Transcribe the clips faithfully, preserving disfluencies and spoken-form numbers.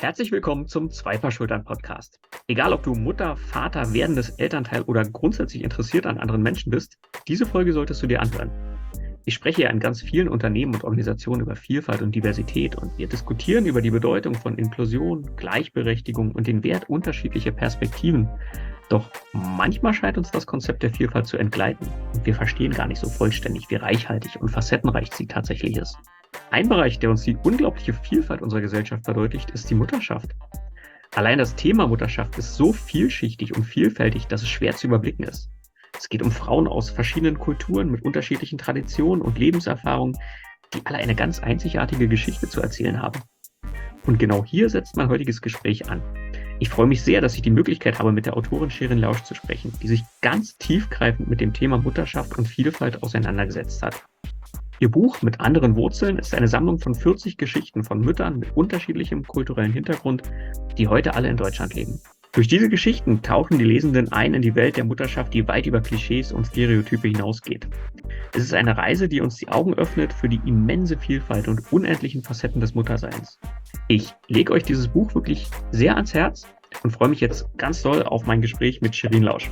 Herzlich willkommen zum Zwei-Paar-Schultern-Podcast. Egal, ob du Mutter, Vater, werdendes Elternteil oder grundsätzlich interessiert an anderen Menschen bist, diese Folge solltest du dir anhören. Ich spreche ja in ganz vielen Unternehmen und Organisationen über Vielfalt und Diversität und wir diskutieren über die Bedeutung von Inklusion, Gleichberechtigung und den Wert unterschiedlicher Perspektiven. Doch manchmal scheint uns das Konzept der Vielfalt zu entgleiten und wir verstehen gar nicht so vollständig, wie reichhaltig und facettenreich sie tatsächlich ist. Ein Bereich, der uns die unglaubliche Vielfalt unserer Gesellschaft verdeutlicht, ist die Mutterschaft. Allein das Thema Mutterschaft ist so vielschichtig und vielfältig, dass es schwer zu überblicken ist. Es geht um Frauen aus verschiedenen Kulturen mit unterschiedlichen Traditionen und Lebenserfahrungen, die alle eine ganz einzigartige Geschichte zu erzählen haben. Und genau hier setzt mein heutiges Gespräch an. Ich freue mich sehr, dass ich die Möglichkeit habe, mit der Autorin Shirin Lausch zu sprechen, die sich ganz tiefgreifend mit dem Thema Mutterschaft und Vielfalt auseinandergesetzt hat. Ihr Buch Mit anderen Wurzeln ist eine Sammlung von vierzig Geschichten von Müttern mit unterschiedlichem kulturellen Hintergrund, die heute alle in Deutschland leben. Durch diese Geschichten tauchen die Lesenden ein in die Welt der Mutterschaft, die weit über Klischees und Stereotype hinausgeht. Es ist eine Reise, die uns die Augen öffnet für die immense Vielfalt und unendlichen Facetten des Mutterseins. Ich lege euch dieses Buch wirklich sehr ans Herz und freue mich jetzt ganz doll auf mein Gespräch mit Shirin Lausch.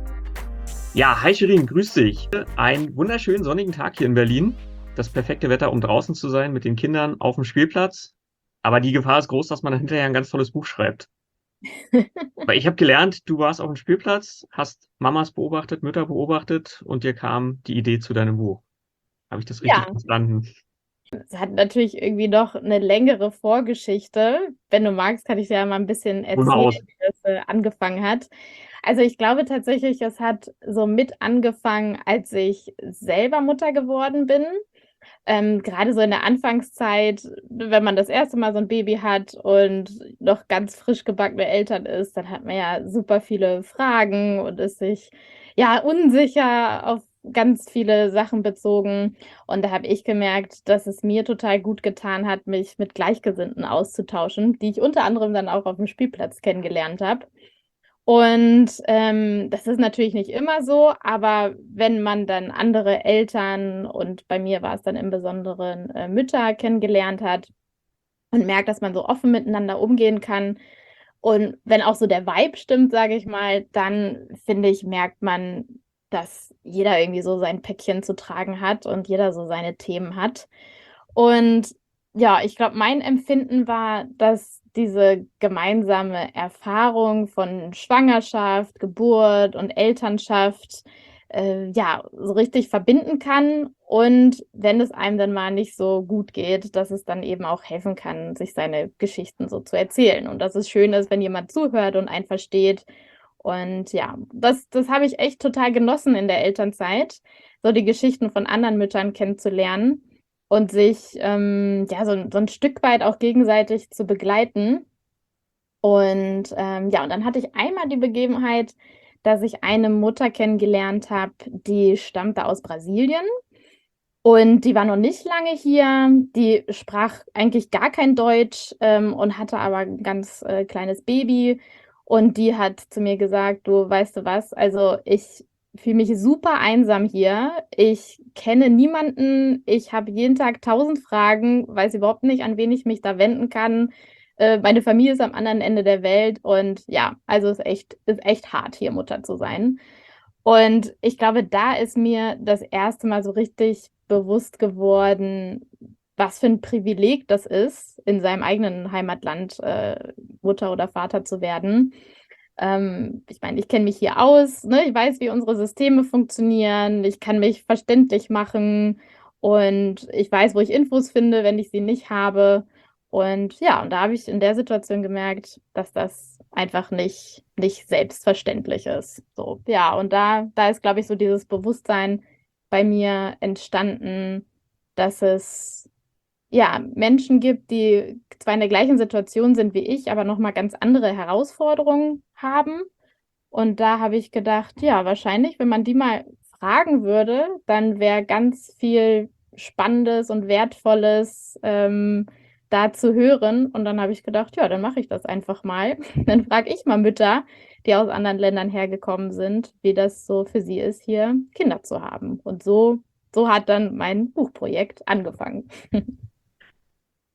Ja, hi Shirin, grüß dich. Einen wunderschönen sonnigen Tag hier in Berlin. Das perfekte Wetter, um draußen zu sein mit den Kindern auf dem Spielplatz. Aber die Gefahr ist groß, dass man dann hinterher ein ganz tolles Buch schreibt. Weil ich habe gelernt, du warst auf dem Spielplatz, hast Mamas beobachtet, Mütter beobachtet und dir kam die Idee zu deinem Buch. Habe ich das richtig Ja, verstanden? es hat natürlich irgendwie noch eine längere Vorgeschichte. Wenn du magst, kann ich dir ja mal ein bisschen Hol mal erzählen, aus. wie das äh, angefangen hat. Also ich glaube tatsächlich, es hat so mit angefangen, als ich selber Mutter geworden bin. Ähm, gerade so in der Anfangszeit, wenn man das erste Mal so ein Baby hat und noch ganz frisch gebackene Eltern ist, dann hat man ja super viele Fragen und ist sich ja unsicher auf ganz viele Sachen bezogen. Und da habe ich gemerkt, dass es mir total gut getan hat, mich mit Gleichgesinnten auszutauschen, die ich unter anderem dann auch auf dem Spielplatz kennengelernt habe. Und ähm, das ist natürlich nicht immer so, aber wenn man dann andere Eltern und bei mir war es dann im Besonderen äh, Mütter kennengelernt hat und merkt, dass man so offen miteinander umgehen kann und wenn auch so der Vibe stimmt, sage ich mal, dann finde ich, merkt man, dass jeder irgendwie so sein Päckchen zu tragen hat und jeder so seine Themen hat. Und ja, ich glaube, mein Empfinden war, dass diese gemeinsame Erfahrung von Schwangerschaft, Geburt und Elternschaft äh, ja, so richtig verbinden kann. Und wenn es einem dann mal nicht so gut geht, dass es dann eben auch helfen kann, sich seine Geschichten so zu erzählen. Und dass es schön ist, wenn jemand zuhört und einen versteht. Und ja, das, das habe ich echt total genossen in der Elternzeit, so die Geschichten von anderen Müttern kennenzulernen und sich ähm, ja so, so ein Stück weit auch gegenseitig zu begleiten. Und ähm, ja, und dann hatte ich einmal die Begebenheit, dass ich eine Mutter kennengelernt habe, die stammte aus Brasilien und die war noch nicht lange hier. Die sprach eigentlich gar kein Deutsch ähm, und hatte aber ein ganz äh, kleines Baby. Und die hat zu mir gesagt, du weißt du was, also ich fühle mich super einsam hier. Ich kenne niemanden. Ich habe jeden Tag tausend Fragen, weiß überhaupt nicht, an wen ich mich da wenden kann. Äh, meine Familie ist am anderen Ende der Welt und ja, also ist echt, ist echt hart, hier Mutter zu sein. Und ich glaube, da ist mir das erste Mal so richtig bewusst geworden, was für ein Privileg das ist, in seinem eigenen Heimatland äh, Mutter oder Vater zu werden. Ähm, ich meine, ich kenne mich hier aus, ne? Ich weiß, wie unsere Systeme funktionieren, ich kann mich verständlich machen und ich weiß, wo ich Infos finde, wenn ich sie nicht habe. Und ja, und da habe ich in der Situation gemerkt, dass das einfach nicht, nicht selbstverständlich ist. So, ja, und da, da ist, glaube ich, so dieses Bewusstsein bei mir entstanden, dass es ja Menschen gibt, die zwar in der gleichen Situation sind wie ich, aber nochmal ganz andere Herausforderungen haben. Und da habe ich gedacht, ja, wahrscheinlich, wenn man die mal fragen würde, dann wäre ganz viel Spannendes und Wertvolles ähm, da zu hören. Und dann habe ich gedacht, ja, dann mache ich das einfach mal. Dann frage ich mal Mütter, die aus anderen Ländern hergekommen sind, wie das so für sie ist, hier Kinder zu haben. Und so, so hat dann mein Buchprojekt angefangen.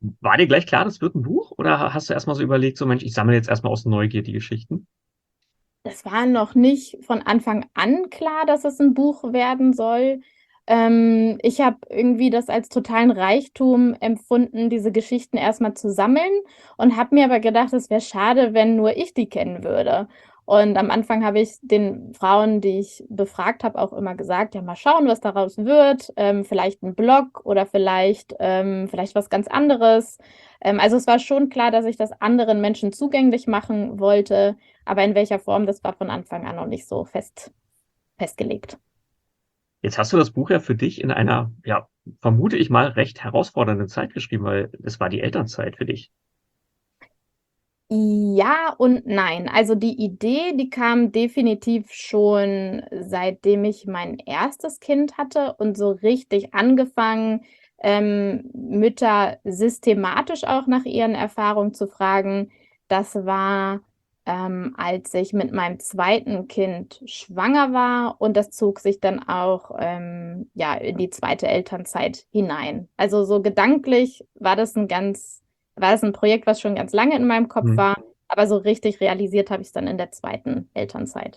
War dir gleich klar, das wird ein Buch? Oder hast du erstmal so überlegt, so Mensch, ich sammle jetzt erstmal aus Neugier die Geschichten? Das war noch nicht von Anfang an klar, dass es ein Buch werden soll. Ähm, ich habe irgendwie das als totalen Reichtum empfunden, diese Geschichten erstmal zu sammeln und habe mir aber gedacht, es wäre schade, wenn nur ich die kennen würde. Und am Anfang habe ich den Frauen, die ich befragt habe, auch immer gesagt: „Ja, mal schauen, was daraus wird. Ähm, vielleicht ein Blog oder vielleicht ähm, vielleicht was ganz anderes.“ Ähm, also, es war schon klar, dass ich das anderen Menschen zugänglich machen wollte, aber in welcher Form, das war von Anfang an noch nicht so fest festgelegt. Jetzt hast du das Buch ja für dich in einer, ja, vermute ich mal, recht herausfordernden Zeit geschrieben, weil es war die Elternzeit für dich. Ja und nein. Also, die Idee, die kam definitiv schon, seitdem ich mein erstes Kind hatte und so richtig angefangen, ähm, Mütter systematisch auch nach ihren Erfahrungen zu fragen. Das war, ähm, als ich mit meinem zweiten Kind schwanger war und das zog sich dann auch, ähm, ja, in die zweite Elternzeit hinein. Also, so gedanklich war das ein ganz war das 'n Projekt, was schon ganz lange in meinem Kopf Mhm. war, aber so richtig realisiert habe ich's dann in der zweiten Elternzeit.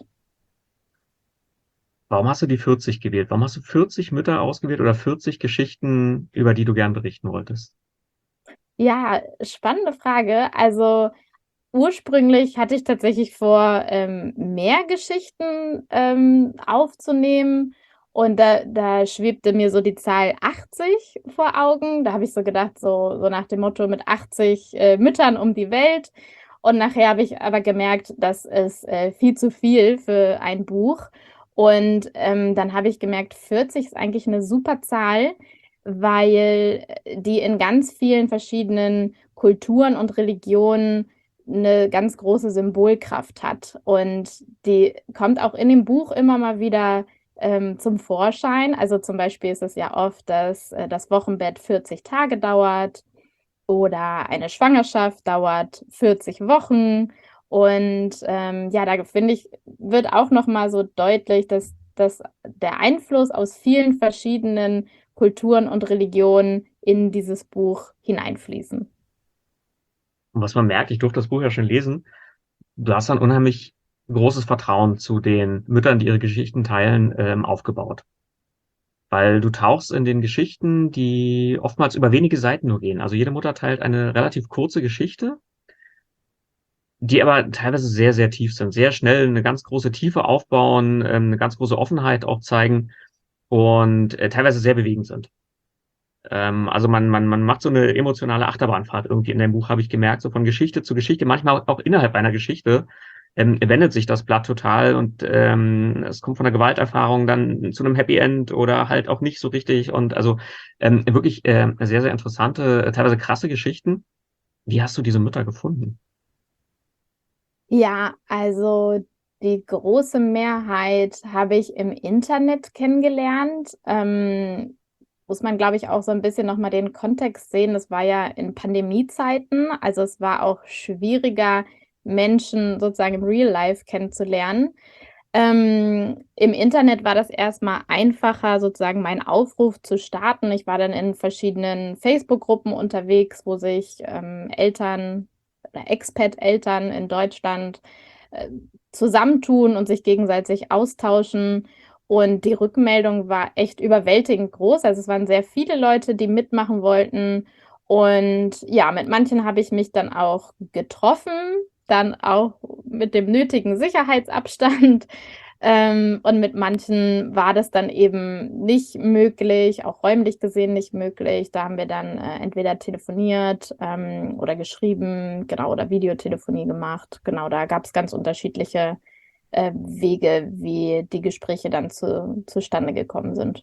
Warum hast du die vierzig gewählt? Warum hast du vierzig Mütter ausgewählt oder vierzig Geschichten, über die du gern berichten wolltest? Ja, spannende Frage. Also, ursprünglich hatte ich tatsächlich vor, ähm, mehr Geschichten, ähm, aufzunehmen und da da schwebte mir so die Zahl achtzig vor Augen. Da habe ich so gedacht, so so nach dem Motto: „Mit achtzig, äh, Müttern um die Welt.“ Und nachher habe ich aber gemerkt, das ist, äh, viel zu viel für ein Buch. Und, ähm, dann habe ich gemerkt, vierzig ist eigentlich 'ne super Zahl, weil, äh, die in ganz vielen verschiedenen Kulturen und Religionen 'ne ganz große Symbolkraft hat. Und die kommt auch in dem Buch immer mal wieder, ähm, zum Vorschein. Also, zum Beispiel ist es ja oft, dass, äh, das Wochenbett vierzig Tage dauert oder eine Schwangerschaft dauert vierzig Wochen. Und, ähm, ja, da finde ich, wird auch noch mal so deutlich, dass dass der Einfluss aus vielen verschiedenen Kulturen und Religionen in dieses Buch hineinfließen. Und was man merkt, ich durfte das Buch ja schon lesen, du hast ein unheimlich großes Vertrauen zu den Müttern, die ihre Geschichten teilen, ähm, aufgebaut. Weil du tauchst in den Geschichten, die oftmals über wenige Seiten nur gehen. Also jede Mutter teilt eine relativ kurze Geschichte, die aber teilweise sehr, sehr tief sind, sehr schnell eine ganz große Tiefe aufbauen, ähm, eine ganz große Offenheit auch zeigen und äh, teilweise sehr bewegend sind. Ähm, also man, man, man macht so eine emotionale Achterbahnfahrt irgendwie in dem Buch, habe ich gemerkt, so von Geschichte zu Geschichte, manchmal auch innerhalb einer Geschichte. Ähm, wendet sich das Blatt total und ähm, es kommt von der Gewalterfahrung dann zu einem Happy End oder halt auch nicht so richtig und also ähm, wirklich äh, sehr, sehr interessante, teilweise krasse Geschichten. Wie hast du diese Mütter gefunden? Ja, also die große Mehrheit habe ich im Internet kennengelernt. Ähm, muss man, glaube ich, auch so ein bisschen noch mal den Kontext sehen. Das war ja in Pandemiezeiten, also es war auch schwieriger, Menschen sozusagen im Real Life kennenzulernen. Ähm, im Internet war das erst mal einfacher, sozusagen meinen Aufruf zu starten. Ich war dann in verschiedenen Facebook-Gruppen unterwegs, wo sich, ähm, Eltern oder Expat-Eltern in Deutschland, äh, zusammentun und sich gegenseitig austauschen. Und die Rückmeldung war echt überwältigend groß. Also, es waren sehr viele Leute, die mitmachen wollten. Und ja, mit manchen habe ich mich dann auch getroffen, dann auch mit dem nötigen Sicherheitsabstand. Ähm, und mit manchen war das dann eben nicht möglich, auch räumlich gesehen nicht möglich. Da haben wir dann, äh, entweder telefoniert, ähm, oder geschrieben, genau, oder Videotelefonie gemacht. Genau, da gab's ganz unterschiedliche, äh, Wege, wie die Gespräche dann zu zustande gekommen sind.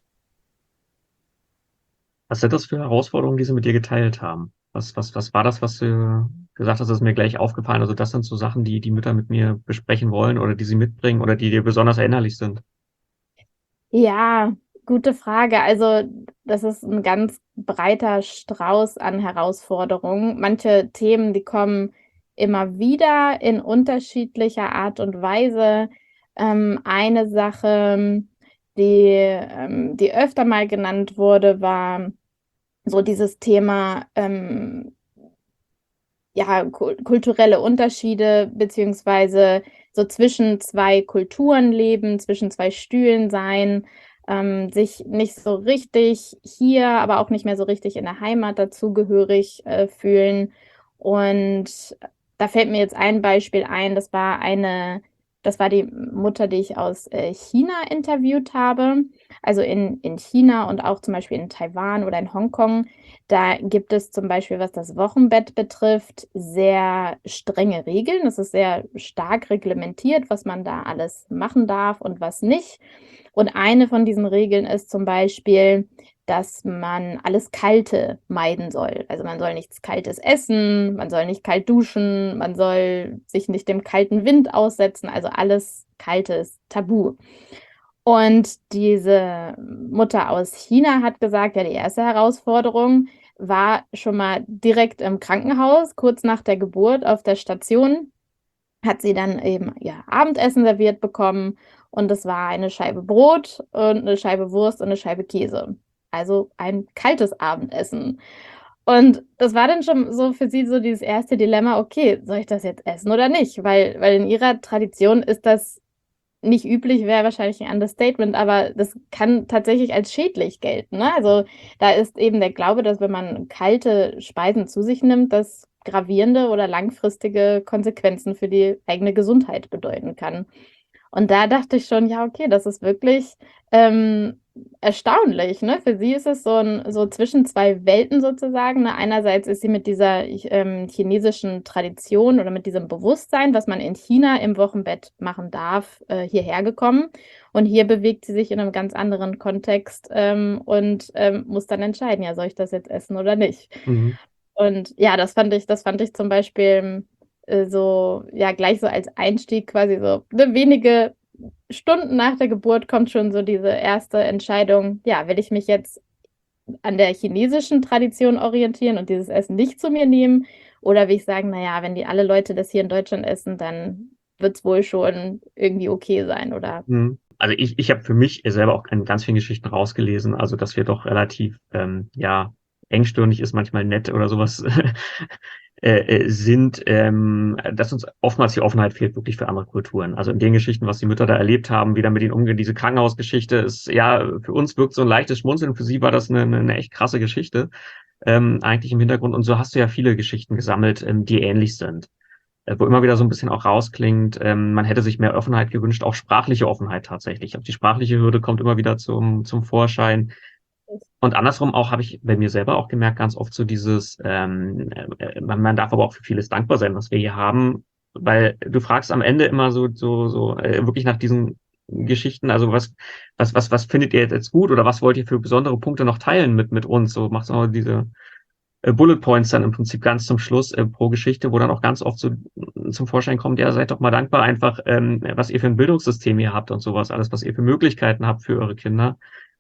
Was sind das für Herausforderungen, die sie mit dir geteilt haben? Was, was, was war das, was du gesagt hast, das ist mir gleich aufgefallen? Also das sind so Sachen, die die Mütter mit mir besprechen wollen oder die sie mitbringen oder die dir besonders erinnerlich sind. Ja, gute Frage. Also, das ist 'n ganz breiter Strauß an Herausforderungen. Manche Themen, die kommen immer wieder in unterschiedlicher Art und Weise. Ähm, eine Sache, die ähm, die öfter mal genannt wurde, war so dieses Thema, ähm, ja, ku kulturelle Unterschiede beziehungsweise so zwischen zwei Kulturen leben, zwischen zwei Stühlen sein, ähm, sich nicht so richtig hier, aber auch nicht mehr so richtig in der Heimat dazugehörig, äh, fühlen. Und da fällt mir jetzt ein Beispiel ein, das war eine das war die Mutter, die ich aus, äh, China interviewt habe. Also in in China und auch zum Beispiel in Taiwan oder in Hongkong, da gibt es zum Beispiel, was das Wochenbett betrifft, sehr strenge Regeln. Es ist sehr stark reglementiert, was man da alles machen darf und was nicht. Und eine von diesen Regeln ist zum Beispiel, dass man alles Kalte meiden soll. Also man soll nichts Kaltes essen, man soll nicht kalt duschen, man soll sich nicht dem kalten Wind aussetzen. Also alles Kaltes tabu. Und diese Mutter aus China hat gesagt, ja, die erste Herausforderung war schon mal direkt im Krankenhaus, kurz nach der Geburt auf der Station, hat sie dann eben ihr Abendessen serviert bekommen und das war eine Scheibe Brot und eine Scheibe Wurst und eine Scheibe Käse. Also ein kaltes Abendessen. Und das war dann schon so für sie so dieses erste Dilemma: „Okay, soll ich das jetzt essen oder nicht?“ Weil weil in ihrer Tradition ist das nicht üblich, wäre wahrscheinlich ein Understatement, aber das kann tatsächlich als schädlich gelten, ne? Also, da ist eben der Glaube, dass wenn man kalte Speisen zu sich nimmt, das gravierende oder langfristige Konsequenzen für die eigene Gesundheit bedeuten kann. Und da dachte ich schon: „Ja, okay, das ist wirklich, ähm, erstaunlich“, ne? Für sie ist es so 'n so zwischen zwei Welten sozusagen, ne? Einerseits ist sie mit dieser ich ähm, chinesischen Tradition oder mit diesem Bewusstsein, was man in China im Wochenbett machen darf, äh, hierher gekommen. Und hier bewegt sie sich in 'nem ganz anderen Kontext, ähm, und, ähm, muss dann entscheiden: „Ja, soll ich das jetzt essen oder nicht?“ Mhm. Und ja, das fand ich das fand ich zum Beispiel, äh, so ja, gleich so als Einstieg quasi so, ne, wenige Stunden nach der Geburt kommt schon so diese erste Entscheidung: Ja, will ich mich jetzt an der chinesischen Tradition orientieren und dieses Essen nicht zu mir nehmen? Oder will ich sagen: „Na ja, wenn die alle Leute das hier in Deutschland essen, dann wird's wohl schon irgendwie okay sein“, oder Mhm. Also ich ich habe für mich selber auch in ganz vielen Geschichten rausgelesen, also dass wir doch relativ, ähm, ja, engstirnig ist manchmal nett oder sowas äh, äh, sind, ähm, dass uns oftmals die Offenheit fehlt wirklich für andere Kulturen. Also in den Geschichten, was die Mütter da erlebt haben, wie da mit ihnen umgehen, diese Krankenhausgeschichte ist, ja, für uns wirkt so ein leichtes Schmunzeln, für sie war das eine, eine, eine echt krasse Geschichte, ähm, eigentlich im Hintergrund. Und so hast du ja viele Geschichten gesammelt, ähm, die ähnlich sind, äh, wo immer wieder so ein bisschen auch rausklingt, ähm, man hätte sich mehr Offenheit gewünscht, auch sprachliche Offenheit tatsächlich. Auch die sprachliche Hürde kommt immer wieder zum, zum Vorschein. Und andersrum auch habe ich bei mir selber auch gemerkt, ganz oft so dieses, ähm, äh, man, man darf aber auch für vieles dankbar sein, was wir hier haben, weil du fragst am Ende immer so, so, so äh, wirklich nach diesen Geschichten, also was, was, was, was findet ihr jetzt gut oder was wollt ihr für besondere Punkte noch teilen mit, mit uns? So macht auch diese äh, Bullet Points dann im Prinzip ganz zum Schluss äh, pro Geschichte, wo dann auch ganz oft so zum Vorschein kommt, ja, seid doch mal dankbar einfach, ähm, was ihr für ein Bildungssystem hier habt und sowas, alles, was ihr für Möglichkeiten habt für eure Kinder.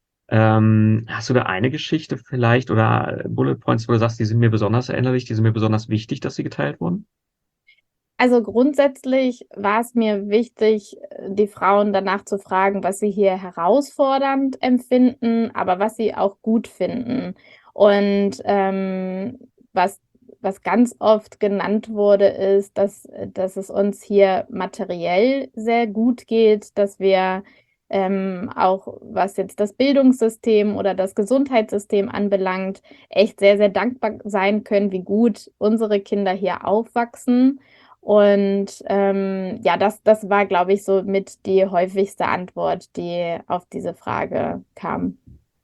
Ähm, hast du da eine Geschichte vielleicht oder Bullet Points, wo du sagst, die sind mir besonders erinnerlich, die sind mir besonders wichtig, dass sie geteilt wurden? Also, grundsätzlich war es mir wichtig, äh, die Frauen danach zu fragen, was sie hier herausfordernd empfinden, aber was sie auch gut finden. Und, ähm, was was ganz oft genannt wurde, ist, dass äh, dass es uns hier materiell sehr gut geht, dass wir, ähm, auch was jetzt das Bildungssystem oder das Gesundheitssystem anbelangt, echt sehr, sehr dankbar sein können, wie gut unsere Kinder hier aufwachsen. Und, ähm, ja, das das war, glaube ich, so mit die häufigste Antwort, die auf diese Frage kam.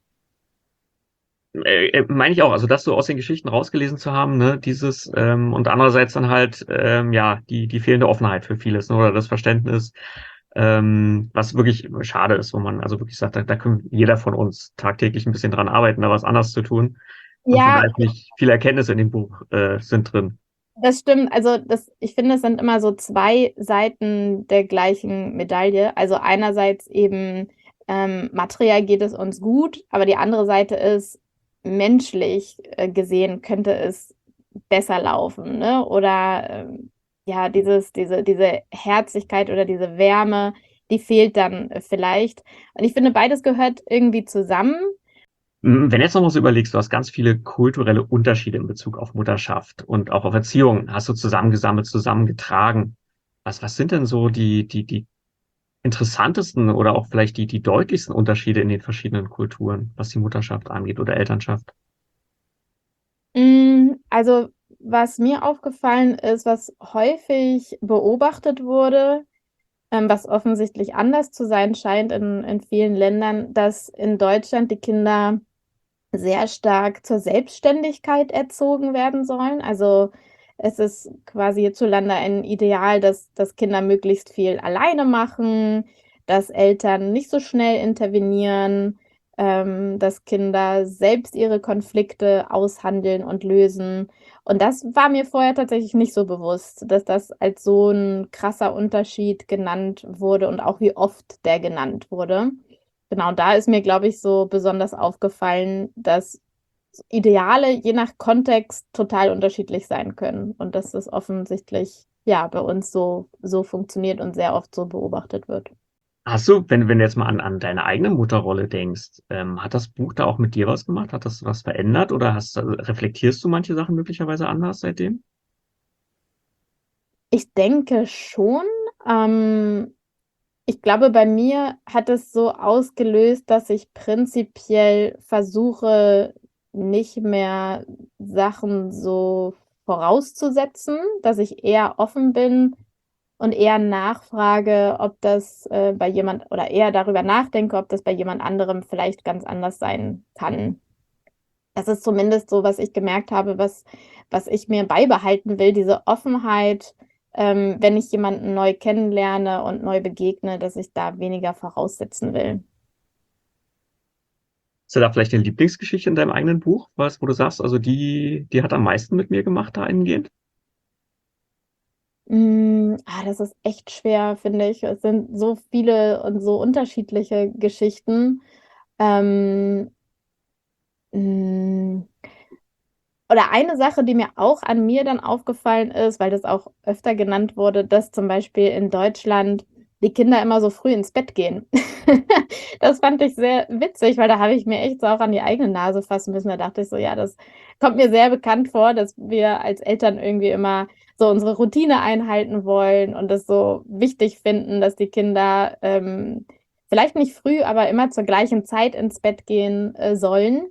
Äh, äh, meine ich auch, also das so aus den Geschichten rausgelesen zu haben, ne, dieses, ähm, und andererseits dann halt, ähm, ja, die, die fehlende Offenheit für vieles, ne, oder das Verständnis, ähm, was wirklich schade ist, wo man also wirklich sagt, da, da können jeder von uns tagtäglich ein bisschen dran arbeiten, da was anders zu tun. Und von Ja, daher finde ich, viele Erkenntnisse in dem Buch, äh, sind drin. das stimmt. Also, das ich finde, es sind immer so zwei Seiten der gleichen Medaille. Also, einerseits eben, ähm, materiell geht es uns gut, aber die andere Seite ist, menschlich, äh, gesehen könnte es besser laufen, ne? Oder, ähm, ja, dieses diese diese Herzlichkeit oder diese Wärme, die fehlt dann, äh, vielleicht. Und ich finde, beides gehört irgendwie zusammen. Wenn du jetzt noch mal so überlegst, du hast ganz viele kulturelle Unterschiede in Bezug auf Mutterschaft und auch auf Erziehung, hast du zusammengesammelt, zusammengetragen. Was, was sind denn so die, die, die interessantesten oder auch vielleicht die, die deutlichsten Unterschiede in den verschiedenen Kulturen, was die Mutterschaft angeht oder Elternschaft? Mm, Also, was mir aufgefallen ist, was häufig beobachtet wurde, ähm, was offensichtlich anders zu sein scheint in, in vielen Ländern, dass in Deutschland die Kinder sehr stark zur Selbstständigkeit erzogen werden sollen. Also es ist quasi hierzulande ein Ideal, dass, dass Kinder möglichst viel alleine machen, dass Eltern nicht so schnell intervenieren, ähm, dass Kinder selbst ihre Konflikte aushandeln und lösen. Und das war mir vorher tatsächlich nicht so bewusst, dass das als so ein krasser Unterschied genannt wurde und auch wie oft der genannt wurde. Genau, da ist mir, glaube ich, so besonders aufgefallen, dass Ideale je nach Kontext total unterschiedlich sein können und dass das offensichtlich ja bei uns so, so funktioniert und sehr oft so beobachtet wird. Hast du, wenn, wenn du jetzt mal an, an deine eigene Mutterrolle denkst, ähm, hat das Buch da auch mit dir was gemacht? Hat das was verändert oder hast, also reflektierst du manche Sachen möglicherweise anders seitdem? Ich denke schon. Ähm, ich glaube, bei mir hat es so ausgelöst, dass ich prinzipiell versuche, nicht mehr Sachen so vorauszusetzen, dass ich eher offen bin und eher nachfrage, ob das äh, bei jemand oder eher darüber nachdenke, ob das bei jemand anderem vielleicht ganz anders sein kann. Das ist zumindest so, was ich gemerkt habe, was, was ich mir beibehalten will, diese Offenheit, ähm, wenn ich jemanden neu kennenlerne und neu begegne, dass ich da weniger voraussetzen will. Hast du da vielleicht eine Lieblingsgeschichte in deinem eigenen Buch, was, wo du sagst, also die, die hat am meisten mit mir gemacht dahingehend? Mm, ah, das ist echt schwer, finde ich. Es sind so viele und so unterschiedliche Geschichten. Ähm, mm, Oder eine Sache, die mir auch an mir dann aufgefallen ist, weil das auch öfter genannt wurde, dass zum Beispiel in Deutschland die Kinder immer so früh ins Bett gehen. Das fand ich sehr witzig, weil da habe ich mir echt so auch an die eigene Nase fassen müssen. Da dachte ich so, ja, das kommt mir sehr bekannt vor, dass wir als Eltern irgendwie immer so unsere Routine einhalten wollen und das so wichtig finden, dass die Kinder ähm, vielleicht nicht früh, aber immer zur gleichen Zeit ins Bett gehen äh, sollen.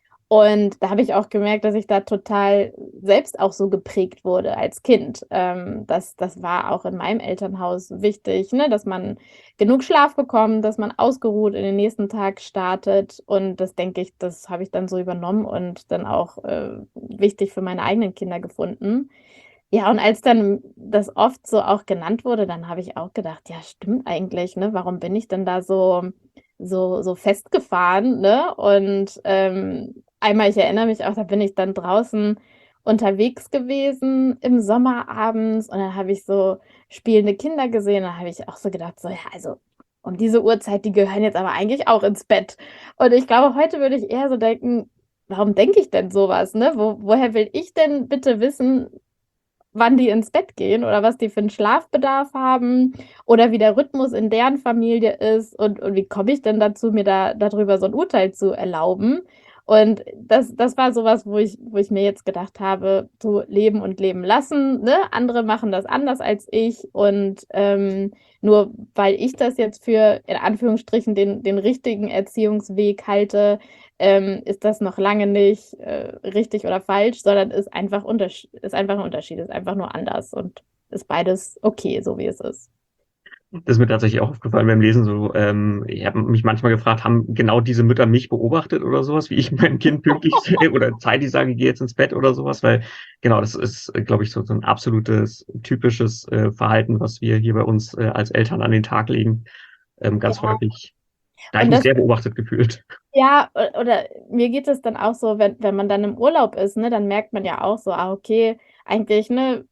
Und da habe ich auch gemerkt, dass ich da total selbst auch so geprägt wurde als Kind. Ähm, das, das war auch in meinem Elternhaus wichtig, ne? Dass man genug Schlaf bekommt, dass man ausgeruht in den nächsten Tag startet. Und das denke ich, das habe ich dann so übernommen und dann auch äh, wichtig für meine eigenen Kinder gefunden. Ja, und als dann das oft so auch genannt wurde, dann habe ich auch gedacht, ja, stimmt eigentlich, ne? Warum bin ich denn da so, so, so festgefahren, ne? Und ähm, einmal, ich erinnere mich auch, da bin ich dann draußen unterwegs gewesen im Sommer abends und dann habe ich so spielende Kinder gesehen. Da habe ich auch so gedacht, so, ja, also um diese Uhrzeit, die gehören jetzt aber eigentlich auch ins Bett. Und ich glaube, heute würde ich eher so denken, warum denke ich denn sowas, ne? Wo, woher will ich denn bitte wissen, wann die ins Bett gehen oder was die für einen Schlafbedarf haben oder wie der Rhythmus in deren Familie ist und, und wie komme ich denn dazu, mir da darüber so ein Urteil zu erlauben. Und das, das war sowas, wo ich, wo ich mir jetzt gedacht habe, so leben und leben lassen. Ne? Andere machen das anders als ich. Und ähm, nur weil ich das jetzt für in Anführungsstrichen den, den richtigen Erziehungsweg halte, ähm, ist das noch lange nicht äh, richtig oder falsch, sondern ist einfach, unterschied ist einfach ein Unterschied, ist einfach nur anders und ist beides okay, so wie es ist. Das ist mir tatsächlich auch aufgefallen beim Lesen. So, ähm, ich habe mich manchmal gefragt, haben genau diese Mütter mich beobachtet oder sowas, wie ich meinem Kind pünktlich oder zeitig sage, geh jetzt ins Bett oder sowas, weil genau, das ist, glaube ich, so, so ein absolutes, typisches äh, Verhalten, was wir hier bei uns äh, als Eltern an den Tag legen, ähm, ganz Ja, häufig. Da habe ich und mich das, sehr beobachtet gefühlt. ja, o- oder mir geht es dann auch so, wenn, wenn man dann im Urlaub ist, ne, dann merkt man ja auch so, ah, okay, eigentlich, ne,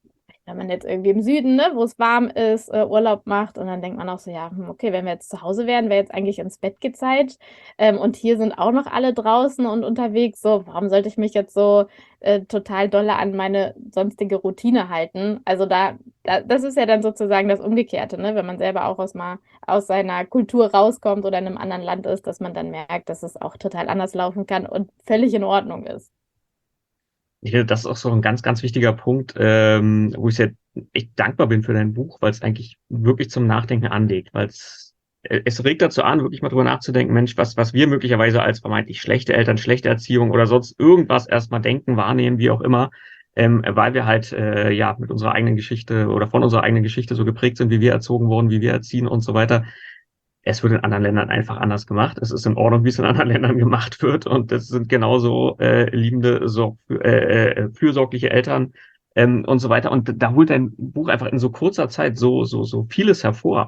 wenn man jetzt irgendwie im Süden, ne, wo es warm ist, äh, Urlaub macht und dann denkt man auch so, ja, hm, okay, wenn wir jetzt zu Hause wären, wäre jetzt eigentlich ins Bett Zeit. Ähm, und hier sind auch noch alle draußen und unterwegs. So, warum sollte ich mich jetzt so äh, total dolle an meine sonstige Routine halten? Also da, da, das ist ja dann sozusagen das Umgekehrte, ne? Wenn man selber auch aus mal aus seiner Kultur rauskommt oder in einem anderen Land ist, dass man dann merkt, dass es auch total anders laufen kann und völlig in Ordnung ist. Ich finde, das ist auch so ein ganz, ganz wichtiger Punkt, ähm, wo ich sehr echt dankbar bin für dein Buch, weil es eigentlich wirklich zum Nachdenken anregt, weil es, äh, es regt dazu an, wirklich mal drüber nachzudenken, Mensch, was, was wir möglicherweise als vermeintlich schlechte Eltern, schlechte Erziehung oder sonst irgendwas erstmal denken, wahrnehmen, wie auch immer, ähm, weil wir halt, äh, ja, mit unserer eigenen Geschichte oder von unserer eigenen Geschichte so geprägt sind, wie wir erzogen wurden, wie wir erziehen und so weiter. Es wird in anderen Ländern einfach anders gemacht. Es ist in Ordnung, wie es in anderen Ländern gemacht wird. Und das sind genauso äh, liebende, so, äh, äh, fürsorgliche Eltern ähm, und so weiter. Und da holt dein Buch einfach in so kurzer Zeit so, so, so vieles hervor.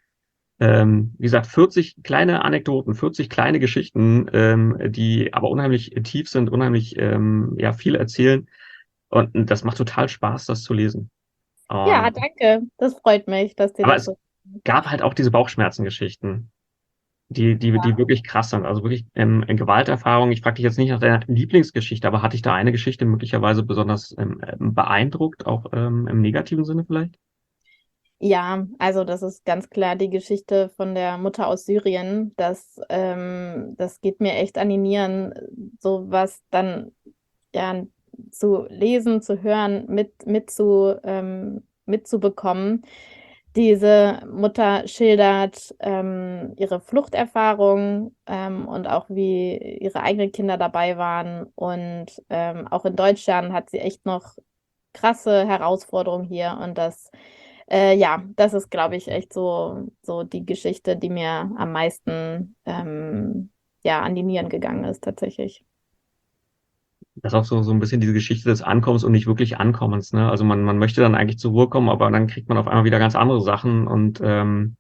Ähm, wie gesagt, vierzig kleine Anekdoten, vierzig kleine Geschichten, ähm, die aber unheimlich tief sind, unheimlich ähm, ja, viel erzählen. Und das macht total Spaß, das zu lesen. Ja, Und, danke. Das freut mich, dass dir aber das es so. gab halt auch diese Bauchschmerzengeschichten. Die, die, die wirklich krass sind. Also wirklich ähm, Gewalterfahrung. Ich frage dich jetzt nicht nach deiner Lieblingsgeschichte, aber hatte ich da eine Geschichte möglicherweise besonders ähm, ähm, beeindruckt, auch ähm, im negativen Sinne vielleicht? Ja, also das ist ganz klar die Geschichte von der Mutter aus Syrien. Das, ähm, das geht mir echt an die Nieren, so was dann ja zu lesen, zu hören, mit, mit zu, ähm, mitzubekommen. Diese Mutter schildert ähm, ihre Fluchterfahrung ähm, und auch wie ihre eigenen Kinder dabei waren. Und ähm, auch in Deutschland hat sie echt noch krasse Herausforderungen hier. Und das, äh, ja, das ist, glaube ich, echt so, so die Geschichte, die mir am meisten ähm, ja, an die Nieren gegangen ist, tatsächlich. Das ist auch so, so ein bisschen diese Geschichte des Ankommens und nicht wirklich Ankommens, ne? Also man, man möchte dann eigentlich zur Ruhe kommen, aber dann kriegt man auf einmal wieder ganz andere Sachen und ähm,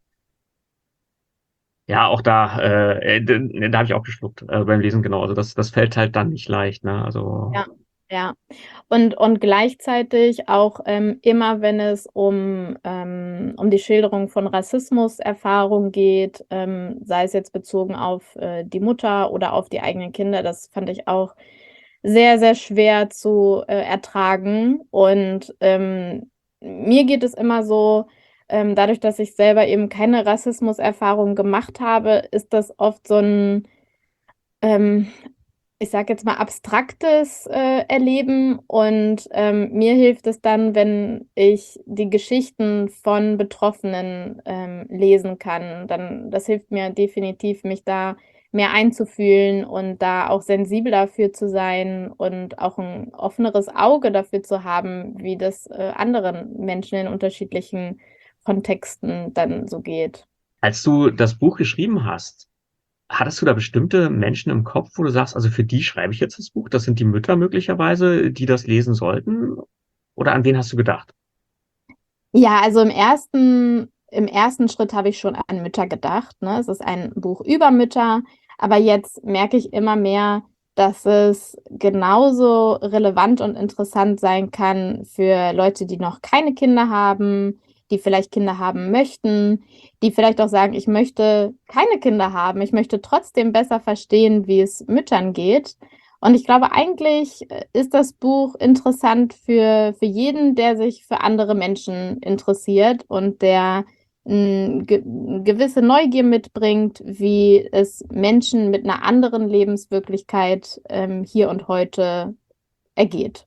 ja, auch da, äh, äh, da habe ich auch geschluckt äh, beim Lesen, genau. Also das, das fällt halt dann nicht leicht, ne? Also Ja, ja. Und, und gleichzeitig auch ähm, immer, wenn es um, ähm, um die Schilderung von Rassismuserfahrung geht, ähm, sei es jetzt bezogen auf äh, die Mutter oder auf die eigenen Kinder, das fand ich auch sehr, sehr schwer zu äh, ertragen. Und ähm, mir geht es immer so, ähm, dadurch, dass ich selber eben keine Rassismuserfahrung gemacht habe, ist das oft so ein ähm, ich sage jetzt mal, abstraktes äh, Erleben und ähm, mir hilft es dann, wenn ich die Geschichten von Betroffenen ähm, lesen kann. Dann, das hilft mir definitiv, mich da mehr einzufühlen und da auch sensibel dafür zu sein und auch ein offeneres Auge dafür zu haben, wie das äh, anderen Menschen in unterschiedlichen Kontexten dann so geht. als du das Buch geschrieben hast, hattest du da bestimmte Menschen im Kopf, wo du sagst, also für die schreibe ich jetzt das Buch? Das sind die Mütter möglicherweise, die das lesen sollten? Oder an wen hast du gedacht? Ja, also im ersten, im ersten Schritt habe ich schon an Mütter gedacht, ne? Es ist ein Buch über Mütter, aber jetzt merke ich immer mehr, dass es genauso relevant und interessant sein kann für Leute, die noch keine Kinder haben, die vielleicht Kinder haben möchten, die vielleicht auch sagen, ich möchte keine Kinder haben, ich möchte trotzdem besser verstehen, wie es Müttern geht. Und ich glaube, eigentlich äh, ist das Buch interessant für, für jeden, der sich für andere Menschen interessiert und der eine ge gewisse Neugier mitbringt, wie es Menschen mit einer anderen Lebenswirklichkeit ähm, hier und heute ergeht.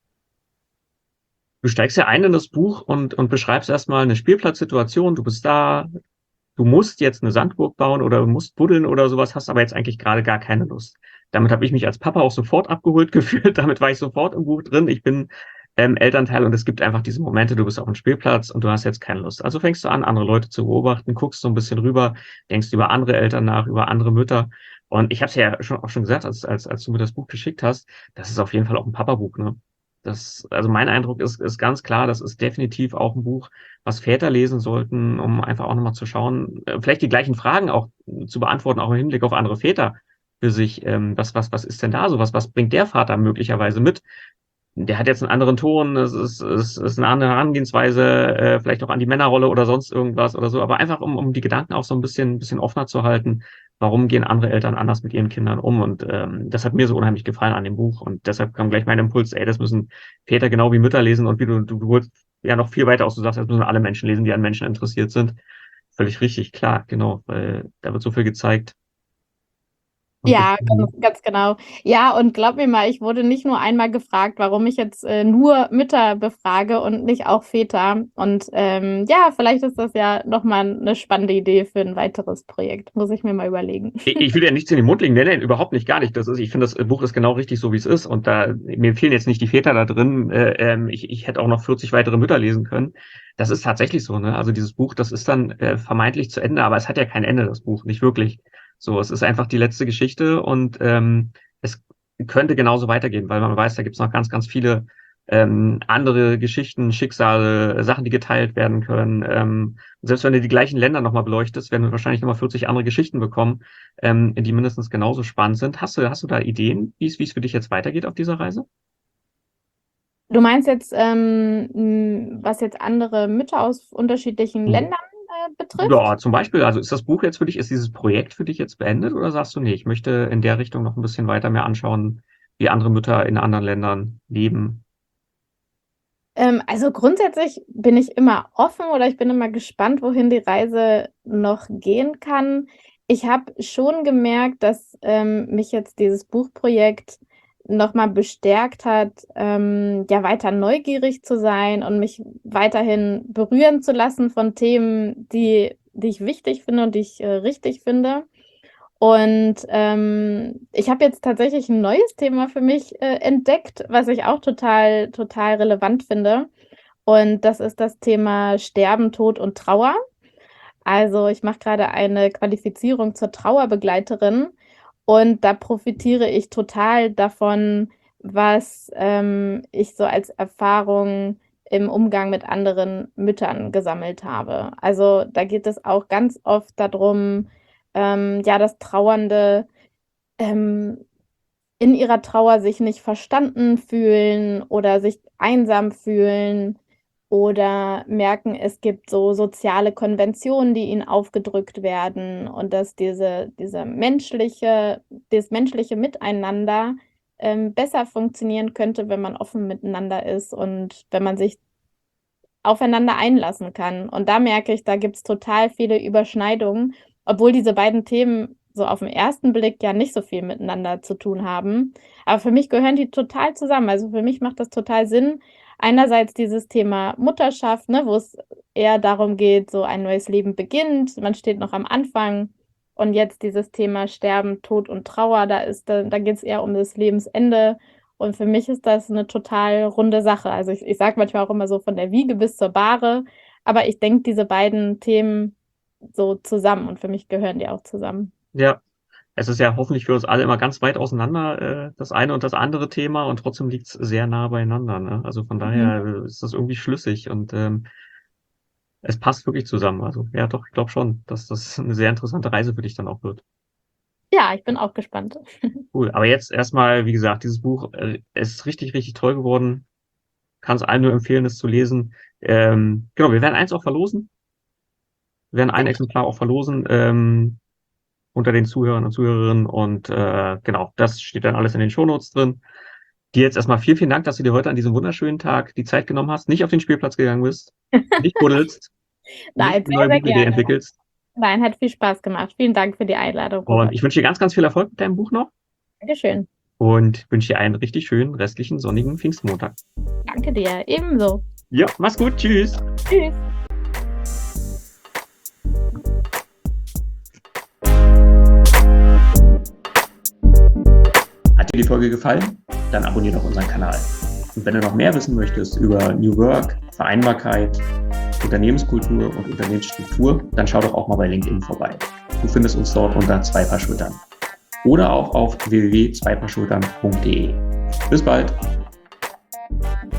Du steigst ja ein in das Buch und, und beschreibst erstmal eine Spielplatzsituation. Du bist da, du musst jetzt eine Sandburg bauen oder musst buddeln oder sowas, hast aber jetzt eigentlich gerade gar keine Lust. Damit habe ich mich als Papa auch sofort abgeholt gefühlt. Damit war ich sofort im Buch drin. Ich bin ähm, Elternteil und es gibt einfach diese Momente, du bist auf dem Spielplatz und du hast jetzt keine Lust. Also fängst du an, andere Leute zu beobachten, guckst so ein bisschen rüber, denkst über andere Eltern nach, über andere Mütter. Und ich habe es ja schon, auch schon gesagt, als, als, als du mir das Buch geschickt hast, das ist auf jeden Fall auch ein Papa-Buch, ne? Das, also mein Eindruck ist, ist ganz klar, das ist definitiv auch ein Buch, was Väter lesen sollten, um einfach auch nochmal zu schauen, äh, vielleicht die gleichen Fragen auch zu beantworten, auch im Hinblick auf andere Väter für sich. Ähm, was, was, was ist denn da so? Was, was bringt der Vater möglicherweise mit, der hat jetzt einen anderen Ton, es ist, es ist eine andere Herangehensweise, äh, vielleicht auch an die Männerrolle oder sonst irgendwas oder so, aber einfach um, um die Gedanken auch so ein bisschen, ein bisschen offener zu halten, warum gehen andere Eltern anders mit ihren Kindern um? Und ähm, das hat mir so unheimlich gefallen an dem Buch und deshalb kam gleich mein Impuls, ey, das müssen Väter genau wie Mütter lesen und wie du, du, du holst ja noch viel weiter aus, du sagst, das müssen alle Menschen lesen, die an Menschen interessiert sind. Völlig richtig, klar, genau, weil da wird so viel gezeigt. Und Ja, ganz, beschrieben. ganz genau. Ja, und glaub mir mal, ich wurde nicht nur einmal gefragt, warum ich jetzt äh, nur Mütter befrage und nicht auch Väter. Und ähm, ja, vielleicht ist das ja nochmal eine spannende Idee für ein weiteres Projekt. Muss ich mir mal überlegen. Ich ich will ja nichts in den Mund legen, nein, nein, überhaupt nicht, gar nicht. Das ist, ich finde, das Buch ist genau richtig so, wie es ist. Und da, mir fehlen jetzt nicht die Väter da drin. Äh, ähm, ich, ich hätte auch noch vierzig weitere Mütter lesen können. Das ist tatsächlich so, ne? Also dieses Buch, das ist dann äh, vermeintlich zu Ende, aber es hat ja kein Ende, das Buch, nicht wirklich. So, es ist einfach die letzte Geschichte und ähm, es könnte genauso weitergehen, weil man weiß, da gibt es noch ganz, ganz viele ähm, andere Geschichten, Schicksale, Sachen, die geteilt werden können. Ähm, selbst wenn du die gleichen Länder nochmal beleuchtest, werden wir wahrscheinlich nochmal vierzig andere Geschichten bekommen, ähm, die mindestens genauso spannend sind. Hast du, hast du da Ideen, wie es, wie es für dich jetzt weitergeht auf dieser Reise? Du meinst jetzt, ähm, m, was jetzt andere Mütter aus unterschiedlichen Ländern äh, betrifft? Ja, zum Beispiel, also ist das Buch jetzt für dich, ist dieses Projekt für dich jetzt beendet oder sagst du, nee, ich möchte in der Richtung noch ein bisschen weiter mir anschauen, wie andere Mütter in anderen Ländern leben? Ähm, also grundsätzlich bin ich immer offen oder ich bin immer gespannt, wohin die Reise noch gehen kann. Ich habe schon gemerkt, dass ähm, mich jetzt dieses Buchprojekt nochmal bestärkt hat, ähm, ja weiter neugierig zu sein und mich weiterhin berühren zu lassen von Themen, die, die ich wichtig finde und die ich äh, richtig finde. Und ähm, ich habe jetzt tatsächlich ein neues Thema für mich äh, entdeckt, was ich auch total, total relevant finde. Und das ist das Thema Sterben, Tod und Trauer. Also ich mache gerade eine Qualifizierung zur Trauerbegleiterin und da profitiere ich total davon, was ähm, ich so als Erfahrung im Umgang mit anderen Müttern gesammelt habe. Also da geht es auch ganz oft darum, ähm, ja, dass Trauernde ähm, in ihrer Trauer sich nicht verstanden fühlen oder sich einsam fühlen oder merken, es gibt so soziale Konventionen, die ihnen aufgedrückt werden und dass diese, diese menschliche, das menschliche Miteinander ähm, besser funktionieren könnte, wenn man offen miteinander ist und wenn man sich aufeinander einlassen kann. Und da merke ich, da gibt es total viele Überschneidungen, obwohl diese beiden Themen so auf den ersten Blick ja nicht so viel miteinander zu tun haben. Aber für mich gehören die total zusammen. Also für mich macht das total Sinn. Einerseits dieses Thema Mutterschaft, ne, wo es eher darum geht, so ein neues Leben beginnt, man steht noch am Anfang. Und jetzt dieses Thema Sterben, Tod und Trauer, da ist, da, da geht es eher um das Lebensende. Und für mich ist das eine total runde Sache. Also ich, ich sage manchmal auch immer so von der Wiege bis zur Bahre, aber ich denke diese beiden Themen so zusammen und für mich gehören die auch zusammen. Ja, es ist ja hoffentlich für uns alle immer ganz weit auseinander, äh, das eine und das andere Thema, und trotzdem liegt es sehr nah beieinander, ne? Also von Mhm. daher äh, ist das irgendwie schlüssig und ähm, es passt wirklich zusammen. Also ja, doch, ich glaube schon, dass das eine sehr interessante Reise für dich dann auch wird. Ja, ich bin auch gespannt. Cool. Aber jetzt erstmal, wie gesagt, dieses Buch äh, ist richtig, richtig toll geworden. Kann es allen nur empfehlen, es zu lesen. Ähm, genau, wir werden eins auch verlosen. Wir werden ein Exemplar auch verlosen ähm, unter den Zuhörern und Zuhörerinnen. Und äh, genau, das steht dann alles in den Shownotes drin. Dir jetzt erstmal vielen, vielen Dank, dass du dir heute an diesem wunderschönen Tag die Zeit genommen hast, nicht auf den Spielplatz gegangen bist, nicht buddelst, nicht Nein, eine sehr, neue sehr Buchidee gerne. entwickelst. Nein, hat viel Spaß gemacht. Vielen Dank für die Einladung, Und Robert. ich wünsche dir ganz, ganz viel Erfolg mit deinem Buch noch Dankeschön. und wünsche dir einen richtig schönen restlichen sonnigen Pfingstmontag. Danke dir. Ebenso. Ja, mach's gut. Tschüss. Tschüss. Hat dir die Folge gefallen? Dann abonniere doch unseren Kanal. Und wenn du noch mehr wissen möchtest über New Work, Vereinbarkeit, Unternehmenskultur und Unternehmensstruktur, dann schau doch auch mal bei LinkedIn vorbei. Du findest uns dort unter zwei Paar Schultern. Oder auch auf w w w punkt zwei paar schultern punkt d e. Bis bald!